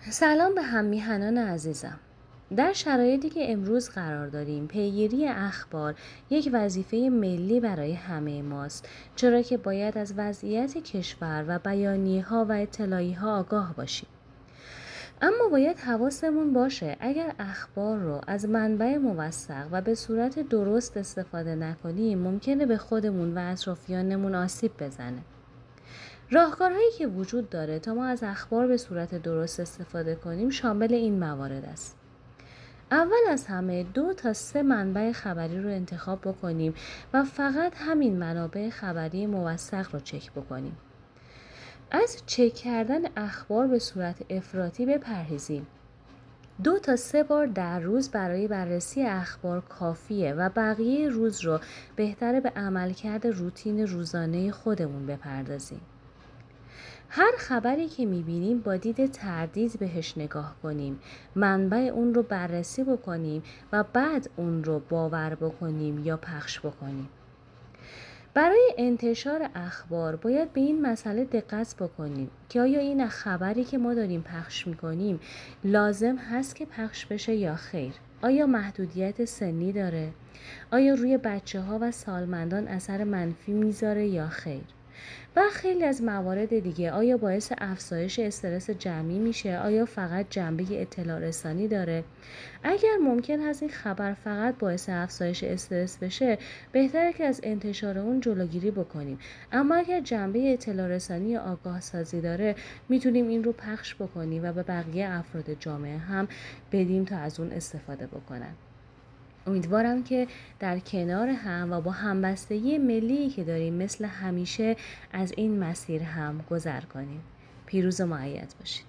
سلام به هم‌میهنان عزیزم. در شرایطی که امروز قرار داریم، پیگیری اخبار یک وظیفه ملی برای همه ماست، چرا که باید از وضعیت کشور و بیانیه‌ها و اطلاعیه‌ها آگاه باشیم. اما باید حواسمون باشه اگر اخبار رو از منبع موثق و به صورت درست استفاده نکنیم، ممکنه به خودمون و اطرافیانمون آسیب بزنه. راهکارهایی که وجود داره تا ما از اخبار به صورت درست استفاده کنیم شامل این موارد است. اول از همه 2 تا 3 منبع خبری رو انتخاب بکنیم و فقط همین منابع خبری موثق رو چک بکنیم. از چک کردن اخبار به صورت افراطی بپرهیزیم. 2 تا 3 بار در روز برای بررسی اخبار کافیه و بقیه روز رو بهتره به عملکرد روتین روزانه خودمون بپردازیم. هر خبری که می‌بینیم با دید تردید بهش نگاه کنیم، منبع اون رو بررسی بکنیم و بعد اون رو باور بکنیم یا پخش بکنیم. برای انتشار اخبار باید به این مسئله دقت بکنیم که آیا این خبری که ما داریم پخش می‌کنیم لازم هست که پخش بشه یا خیر؟ آیا محدودیت سنی داره؟ آیا روی بچه‌ها و سالمندان اثر منفی میذاره یا خیر؟ و خیلی از موارد دیگه، آیا باعث افزایش استرس جمعی میشه؟ آیا فقط جنبه اطلاع رسانی داره؟ اگر ممکن هست این خبر فقط باعث افزایش استرس بشه، بهتره که از انتشار اون جلوگیری بکنیم. اما اگر جنبه اطلاع رسانی یا آگاه سازی داره، میتونیم این رو پخش بکنیم و به بقیه افراد جامعه هم بدیم تا از اون استفاده بکنن. امیدوارم که در کنار هم و با همبستگی ملی که داریم مثل همیشه از این مسیر هم گذر کنیم. پیروز و مؤید باشید.